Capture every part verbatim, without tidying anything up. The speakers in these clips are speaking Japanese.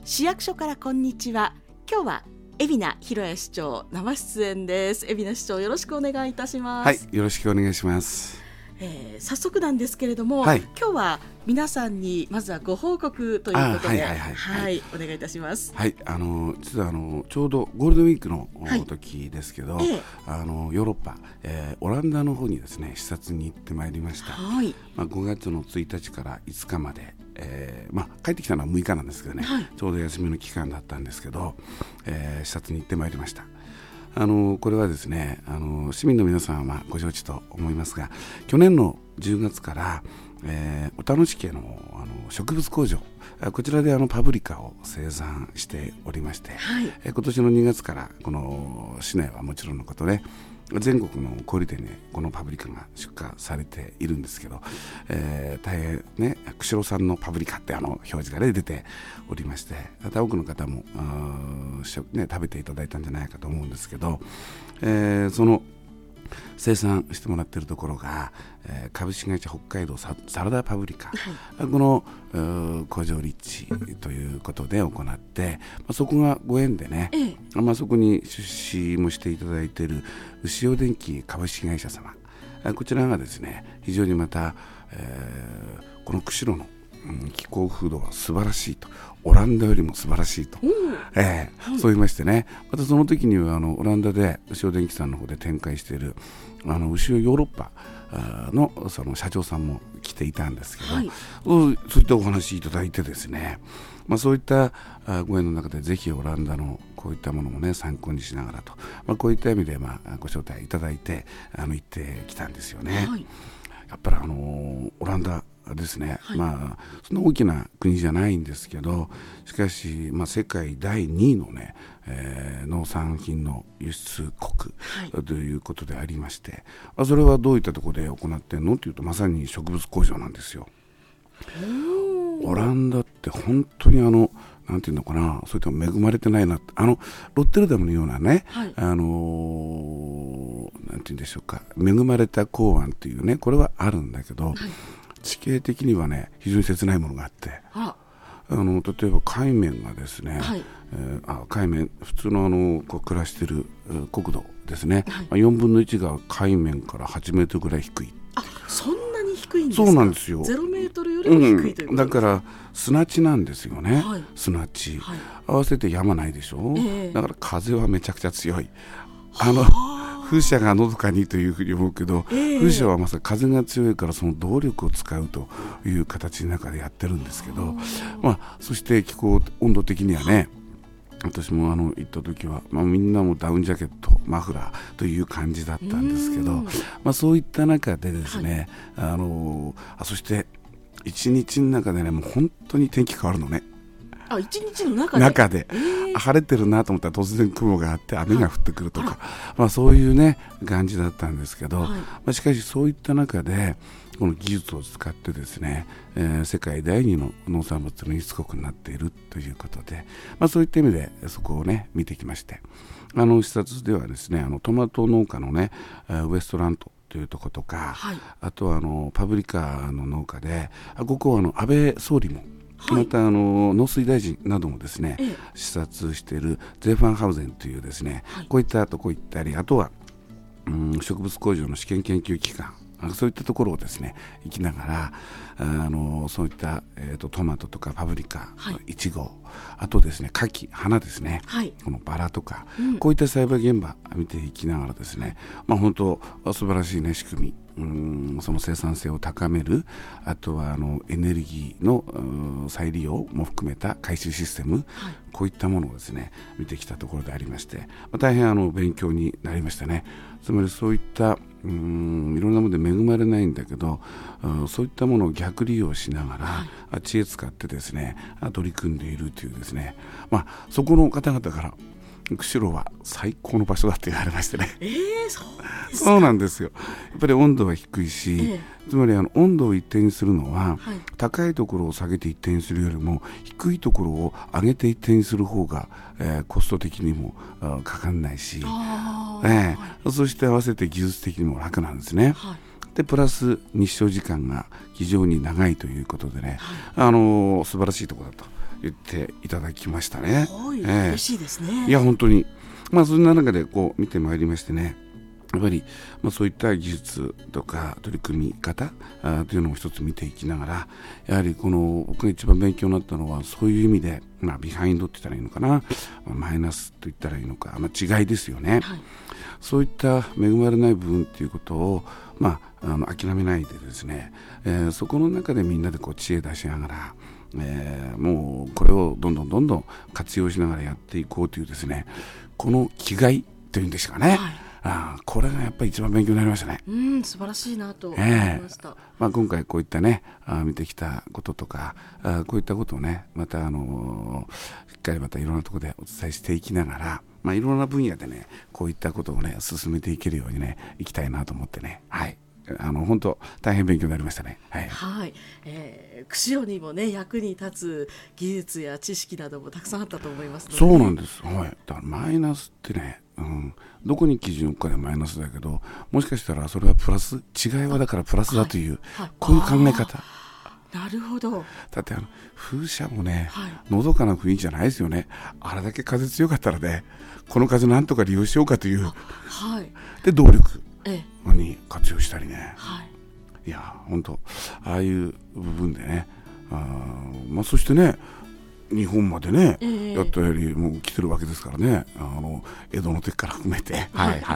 市役所からこんにちは。今日は海老名広也市長生出演です。海老名市長、よろしくお願いいたします。 はい、よろしくお願いします。 えー、早速なんですけれども、 はい、 今日は皆さんにまずはご報告ということで、はい、はいはいはい、お願いいたします。 はい、あの実はあのちょうどゴールデンウィークの時ですけど、はい、あのヨーロッパ、えー、オランダの方にですね視察に行ってまいりました。はい、まあ、ごがつのついたちからいつかまで、えーまあ、帰ってきたのはむいかなんですけどね、はい、ちょうど休みの期間だったんですけど、えー、視察に行ってまいりました。あのこれはですね、あの市民の皆さんはご承知と思いますが、去年のじゅうがつから、えー、小田野市家 の, あの植物工場、こちらであのパプリカを生産しておりまして、はい、え今年のにがつからこの市内はもちろんのことで、ね、全国の小売店にこのパプリカが出荷されているんですけど、えー、大変ね、釧路産のパプリカってあの表示が、ね、出ておりまして、多くの方も、ね、食べていただいたんじゃないかと思うんですけど、えー、その生産してもらっているところが、えー、株式会社北海道 サ, サラダパプリカ、はい、この工場立地ということで行って、まあ、そこがご縁でね、ええまあ、そこに出資もしていただいている牛尾電機株式会社様、こちらがですね非常にまた、えー、この釧路のうん、気候風土は素晴らしいと、オランダよりも素晴らしいと、うんえーはい、そう言いましてね、またその時にはあのオランダで牛尾電機さんの方で展開しているあの牛尾ヨーロッパの, その社長さんも来ていたんですけど、はい、そういったお話いただいてですね、まあ、そういったご縁の中でぜひオランダのこういったものもね参考にしながらと、まあ、こういった意味でまあご招待いただいてあの行ってきたんですよね。はい、やっぱりあのオランダですね、はい、まあそんな大きな国じゃないんですけど、しかし、まあ、世界だいにいのね、えー、農産品の輸出国、はい、ということでありまして、それはどういったところで行ってんのというと、まさに植物工場なんですよ。オランダって本当にあのなんていうのかな、そういった恵まれてないな、あのロッテルダムのようなね、はい、あのー、なんていうんでしょうか、恵まれた港湾っていうね、これはあるんだけど、はい、地形的にはね非常に切ないものがあって、ああの例えば海面がですね、はいえー、あ海面普通のあのこう暮らしている国土ですね、はい、よんぶんのいちが海面からはちメートルぐらい低い。 あ、そんなに低いんですか。 そうなんですよ。 ゼロメートルよりも低いということです、 うん、だから砂地なんですよね、はい、砂地、はい、合わせて山ないでしょ、えー、だから風はめちゃくちゃ強い。あの風車がのどかにというふうに思うけど、えー、風車はまさに風が強いからその動力を使うという形の中でやってるんですけど、まあ、そして気候温度的にはね、私もあの行った時は、まあ、みんなもダウンジャケットマフラーという感じだったんですけど、まあ、そういった中でですね、はい、あのあそして一日の中でねもう本当に天気変わるのね。 あ、一日の中で中で、えー、晴れてるなと思ったら突然雲があって雨が降ってくるとか、はいまあ、そういうね感じだったんですけど、はいまあ、しかしそういった中でこの技術を使ってですね、えー、世界だいにの農産物の輸出国になっているということで、まあ、そういった意味でそこをね見てきまして、あの視察ではですね、あのトマト農家のねウエストランドというところとか、はい、あとはあのパプリカの農家で、ここはあの安倍総理もまたあの農水大臣などもですね、ええ、視察しているゼーファンハウゼンというですね、はい、こういったとこ行ったり、あとは、うん、植物工場の試験研究機関、そういったところをですね行きながら、あのそういった、えー、とトマトとかパプリカ、はい、イチゴ、あとですね柿、花ですね、はい、このバラとか、うん、こういった栽培現場見ていきながらですね、まあ、本当素晴らしい、ね、仕組み、うんその生産性を高める、あとはあのエネルギーの再利用も含めた回収システム、はい、こういったものをですね見てきたところでありまして、まあ、大変あの勉強になりましたね。つまりそういったうーんいろんなもので恵まれないんだけど、うん、そういったものを逆利用しながら、はい、知恵使ってですね取り組んでいるというですね、まあ、そこの方々から釧路は最高の場所だって言われましてね、 えー、そうですか。 そうなんですよ。やっぱり温度は低いし、ええ、つまりあの温度を一定にするのは、はい、高いところを下げて一定にするよりも低いところを上げて一定にする方が、えー、コスト的にもかかんないし、えーはい、そして合わせて技術的にも楽なんですね、はい、でプラス日照時間が非常に長いということでね、はい、あのー、素晴らしいところだと言っていただきましたね。 はい、えー、嬉しいですね。 いや本当に、まあ、そんな中でこう見てまいりましてね、やっぱり、まあ、そういった技術とか取り組み方あというのを一つ見ていきながら、やはりこの僕が一番勉強になったのはそういう意味で、まあ、ビハインドって言ったらいいのかな、マイナスと言ったらいいのか、まあ、違いですよね、はい、そういった恵まれない部分っていうことを、まあ、あの諦めないでですね、えー、そこの中でみんなでこう知恵出しながら、えー、もうこれをどんどんどんどん活用しながらやっていこうというですね、この気概というんですかね、はい、あこれがやっぱり一番勉強になりましたね。 うん、素晴らしいなと思いました、えーまあ、 今回こういったねあ見てきたこととかあこういったことをねまた、あのー、しっかりまたいろんなところでお伝えしていきながら、まあ、いろんな分野でねこういったことをね進めていけるようにねいきたいなと思ってね、はいあの本当大変勉強になりましたね。はい、 はいえー、釧路にもね役に立つ技術や知識などもたくさんあったと思いますので、 そうなんです、はい、だからマイナスってね、うん、どこに基準を置くかでマイナスだけど、もしかしたらそれはプラス、違いはだからプラスだという、はいはい、こういう考え方。 なるほど。 だってあの風車もね、はい、のどかな雰囲気じゃないですよね。あれだけ風強かったらね、この風なんとか利用しようかという、はい、で動力に活用したりね、はい、いや本当ああいう部分でね、あ、まあ、そしてね日本までね、えー、やったよりもう来てるわけですからね、あの江戸の時から含めて、はいはい、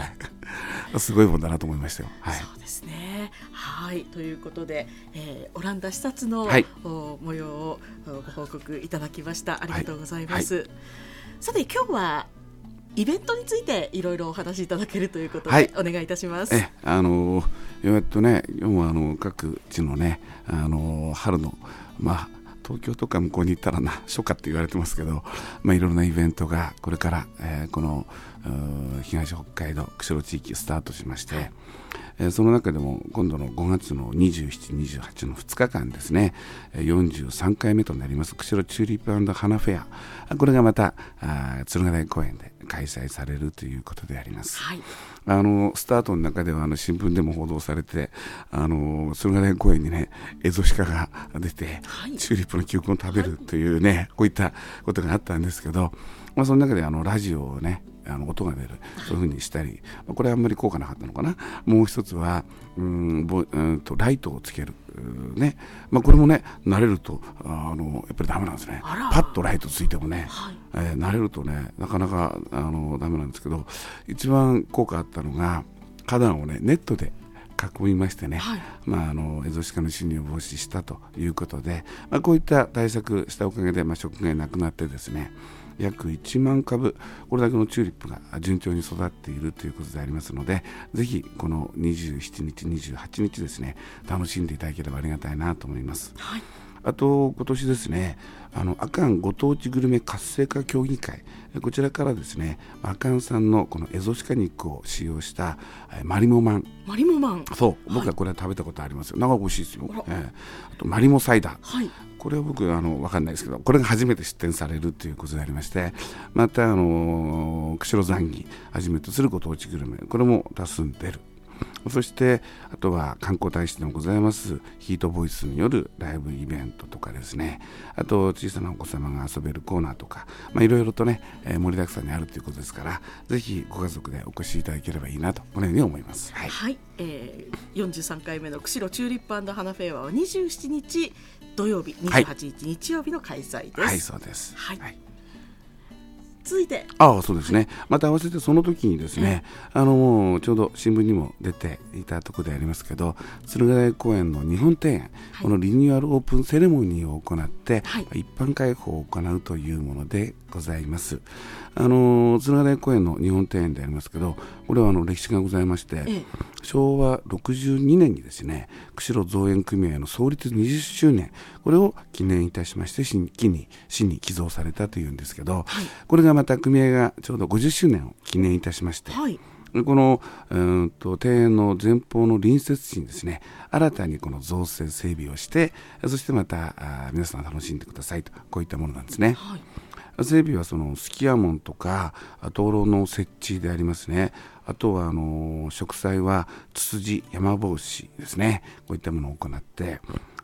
すごいもんだなと思いましたよ。はい、 そうですね。はいということで、えー、オランダ視察の、はい、模様をご報告いただきました。ありがとうございます。はいはい、さて今日はイベントについていろいろお話しいただけるということで、はい、お願いいたします。 えあのえっとね要はあの各地のねあの春のまあ東京とか向こうに行ったらな初夏って言われてますけど、まあ、いろんなイベントがこれから、えー、この東北海道釧路地域スタートしまして、はい、えー、その中でも今度のごがつのにじゅうしち、にじゅうはちのふつかかんですね、よんじゅうさんかいめとなります釧路チューリップ&花フェア、これがまた敦賀台公園で開催されるということであります。はい、あのスタートの中ではあの新聞でも報道されて、あの敦賀台公園にねエゾシカが出て、はい、チューリップの球根を食べるというね、はい、こういったことがあったんですけど、まあ、その中であのラジオをねあの音が出る、そういう風にしたり、これはあんまり効果なかったのかな。もう一つはうんぼうんとライトをつける、ね、まあ、これもね慣れるとあのやっぱりダメなんですね。パッとライトついてもね、はい、えー、慣れるとねなかなかあのダメなんですけど、一番効果あったのが花壇をねネットで囲みましてね、はい、まあ、あのエゾシカの侵入を防止したということで、まあ、こういった対策したおかげで、まあ、食害なくなってですね約いちまんかぶこれだけのチューリップが順調に育っているということでありますので、ぜひこのにじゅうしちにちにじゅうはちにちですね楽しんでいただければありがたいなと思います。はい、あと今年ですねあの阿寒ご当地グルメ活性化協議会、こちらからですね阿寒産のこのエゾシカ肉を使用したマリモマンマリモマンそう、僕はこれは食べたことありますよ。長く美味しいですよ。えー、あとマリモサイダー、はい、これは僕あの分かんないですけど、これが初めて出店されるということでありまして、またあの釧路ザンギはじめとするご当地グルメ、これも多数出る。そしてあとは観光大使でもございますヒートボイスによるライブイベントとかですね、あと小さなお子様が遊べるコーナーとか、まあ、いろいろとね、えー、盛りだくさんにあるということですから、ぜひご家族でお越しいただければいいなとこのように思います。はい、はい、 えー、よんじゅうさんかいめの釧路チューリップ&花フェアはにじゅうしちにち土曜日、にじゅうはちにち日曜日の開催です。 はい、はい、そうです。はい、はい、 続いてああそうですね、はい、また合わせてその時にですね、うん、あのちょうど新聞にも出ていたところでありますけど、敦賀台公園の日本庭園、はい、このリニューアルオープンセレモニーを行って、はい、一般開放を行うというものでございます。あの敦賀台公園の日本庭園でありますけど、これはあの歴史がございまして、ええ、しょうわろくじゅうにねんにですね釧路造園組合の創立にじゅっしゅうねん、これを記念いたしまして市に市に寄贈されたというんですけど、はい、これがまた組合がちょうどごじゅっしゅうねんを記念いたしまして、はい、このうんと庭園の前方の隣接地にですね新たにこの造成整備をして、そしてまたあ皆さん楽しんでくださいと、こういったものなんですね。はい、整備はそのすき家門とか灯籠の設置でありますね。あとはあの植栽はツツジ、山帽子ですね、こういったものを行って、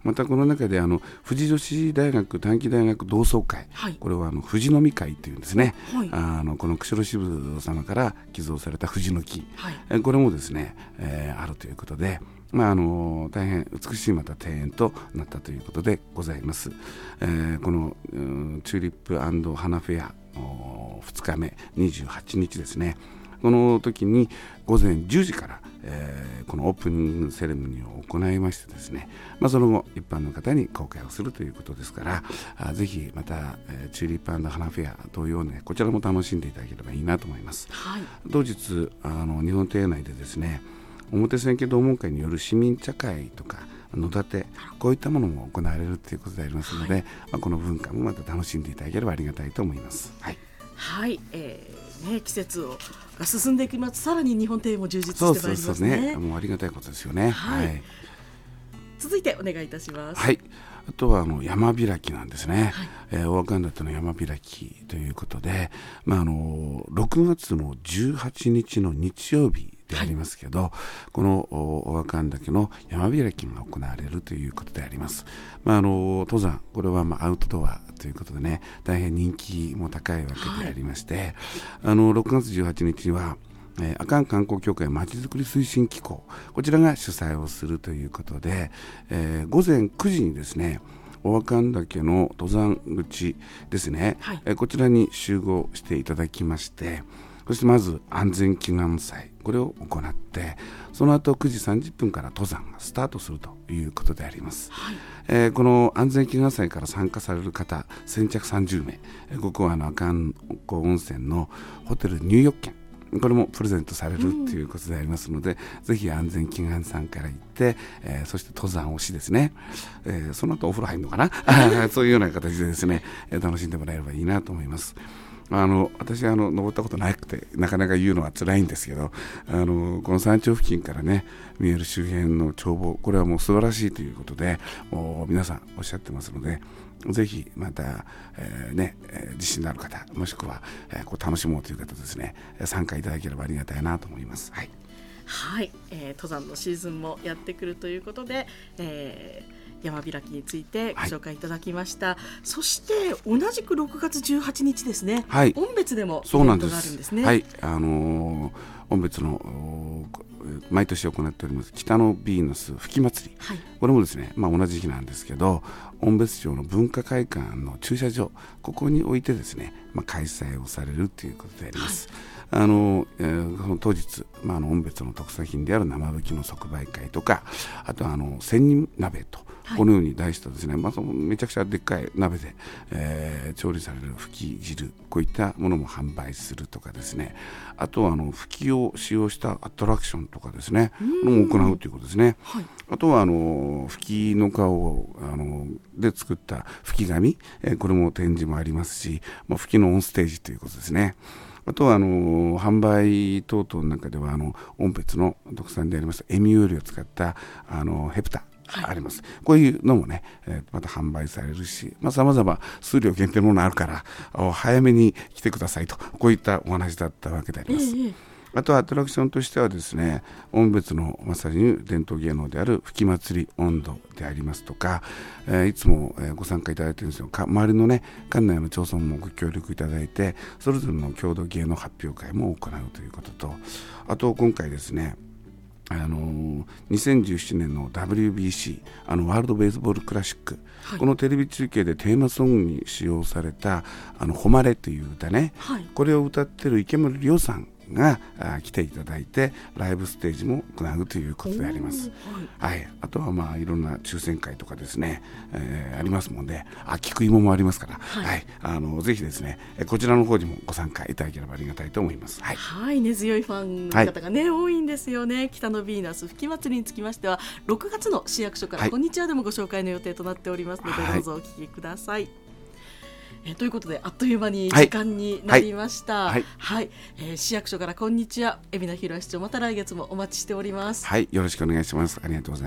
またこの中であの富士女子大学短期大学同窓会、はい、これはあの富士の実会というんですね、はい、あのこの釧路支部様から寄贈された藤の木、はい、これもですね、えー、あるということで、まあ、あの大変美しいまた庭園となったということでございます。えー、この、うん、チューリップ&花フェアふつかめにじゅうはちにちですね。この時にごぜんじゅうじから、えー、このオープニングセレモニーを行いましてですね、まあ、その後一般の方に公開をするということですから、あぜひまた、えー、チューリップ&花フェア同様ね、こちらも楽しんでいただければいいなと思います。はい、同日あの日本庭園内でですね、表千家同門会による市民茶会とか野立て、こういったものも行われるということでありますので、はい、まあ、この文化もまた楽しんでいただければありがたいと思います。はい、 はい、えーね、季節をが進んでいきます。さらに日本庭園も充実してまいりますね。そうそうそうね、 もうありがたいことですよね。はいはい、 続いてお願いいたします。 はい、あとはあの山開きなんですね。はい、えー、大神立の山開きということで、まあ、あのろくがつのじゅうはちにちの日曜日でありますけど、はい、この大神岳の山開きが行われるということであります。まあ、あの登山、これはまあアウトドアということでね、大変人気も高いわけでありまして、はい、あのろくがつじゅうはちにちにはえー、阿寒観光協会まちづくり推進機構、こちらが主催をするということで、えー、ごぜんくじにですね、大神岳の登山口ですね、はい、えー、こちらに集合していただきまして、そしてまず安全祈願祭、これを行って、その後くじさんじゅっぷんから登山がスタートするということであります。はい、えー、この安全祈願祭から参加される方先着さんじゅうめい、えー、ここはあの阿寒温泉のホテル入浴券、これもプレゼントされるということでありますので、うん、ぜひ安全祈願さんから行って、えー、そして登山をしですね、えー、その後お風呂入るのかなそういうような形でですね、楽しんでもらえればいいなと思います。あの私あの登ったことなくてなかなか言うのは辛いんですけど、あのこの山頂付近からね見える周辺の眺望、これはもう素晴らしいということでもう皆さんおっしゃってますので、ぜひまた、えーねえー、自信のある方、もしくは、えー、こう楽しもうという方ですね、参加いただければありがたいなと思います。はい、 はい、えー、登山のシーズンもやってくるということで、えー山開きについてご紹介いただきました。はい、そして同じくろくがつじゅうはちにちですね、はい、音別でもイベントがあるんですね。 はい、あのー、音別の毎年行っております北のヴィーナス吹き祭り、はい、これもですね、まあ、同じ日なんですけど、音別町の文化会館の駐車場、ここにおいてですね、まあ、開催をされるということであります。はい、あのえー、その当日、まあ、あの音別の特産品である生吹きの即売会とか、あとはあの千人鍋と、はい、このように題したですね、まあ、そのめちゃくちゃでっかい鍋で、えー、調理される吹き汁、こういったものも販売するとかですね、あとはあの吹きを使用したアトラクションとかですね、も行うということですね。はい、あとはあの吹きの皮をあので作った吹き紙、えー、これも展示もありますし、まあ、吹きのオンステージということですね。あとはあの販売等々の中ではあの音別の特産でありますエミュールを使ったあのヘプタあります。はい、こういうのもね、えー、また販売されるし、まあ、様々数量限定のものあるから早めに来てくださいと、こういったお話だったわけであります。えーあとはアトラクションとしてはですね、音別のまさに伝統芸能である吹き祭り音頭でありますとか、えー、いつもご参加いただいているんですよ。周りのね、館内の町村もご協力いただいて、それぞれの郷土芸能発表会も行うということと、あと今回ですね、あのー、にせんじゅうななねんの ダブリュービーシー あのワールドベースボールクラシック、はい、このテレビ中継でテーマソングに使用されたあの誉れという歌ね、はい、これを歌っている池森亮さんが来ていただいてライブステージも行うということであります。はいはい、あとはまあいろんな抽選会とかですね、えー、ありますもんで、あ菊芋もありますから、はいはい、あのぜひですねこちらの方にもご参加いただければありがたいと思います。はい、 はい、根強いファンの方がね、はい、多いんですよね。北のヴィーナス吹き祭りにつきましてはろくがつの市役所から、はい、こんにちはでもご紹介の予定となっておりますので、はい、どうぞお聞きください。えということであっという間に時間になりました。はいはいはい、えー、市役所からこんにちは、海老名広市長、また来月もお待ちしております。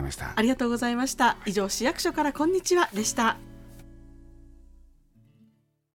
はい、よろしくお願いします。ありがとうございました。 ありがとうございました。以上、市役所からこんにちはでした。